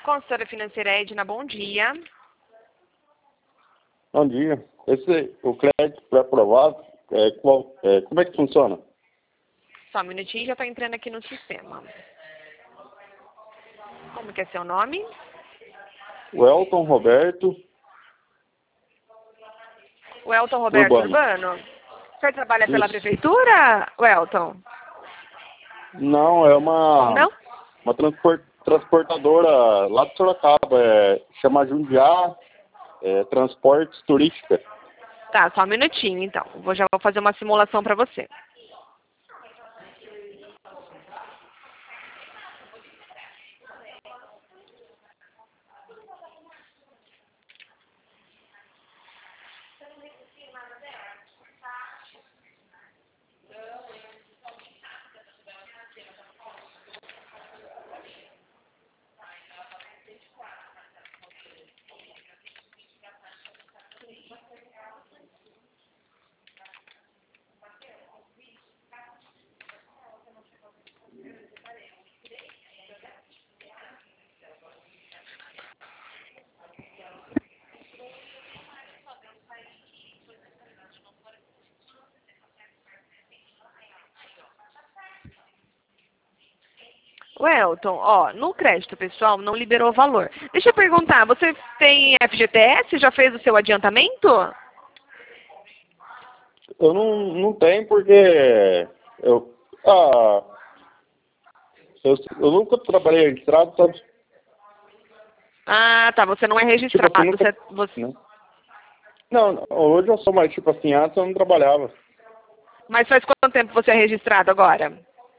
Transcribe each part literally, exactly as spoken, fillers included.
Consultora financeira Edna, bom dia. Bom dia. Esse, o crédito pré-aprovado, é, qual, é, como é que funciona? Só um minutinho, já estou entrando aqui no sistema. Como que é seu nome? O Elton Roberto O Elton Roberto Urbano. Urbano. O senhor trabalha pela Isso. prefeitura, o Elton? Não, é uma, Não? uma transport, transportadora lá de Sorocaba, é, chama Jundiá é, Transportes Turística. Tá, só um minutinho, então. Vou, já vou fazer uma simulação para você. O Elton, ó, no crédito pessoal não liberou o valor. Deixa eu perguntar, você tem F G T S? Já fez o seu adiantamento? Eu não, não tenho porque eu, ah, eu, eu nunca trabalhei registrado, sabe? Ah, tá, você não é Tipo registrado. assim, nunca, Você, você... né? Não, não, hoje eu sou mais tipo assim, antes eu não trabalhava. Mas faz quanto tempo você é registrado agora?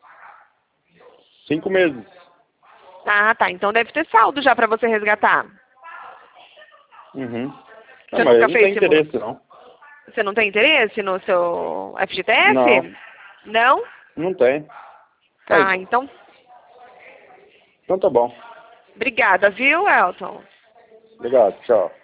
Cinco meses. Ah, tá, então deve ter saldo já para você resgatar. Uhum. Não, Você mas eu nunca não fez tenho simula... interesse, não. Você não tem interesse no seu F G T Não, S? Não? não tem. Mas, Ah, então, então tá bom. obrigada, viu, Elton? Obrigado, tchau.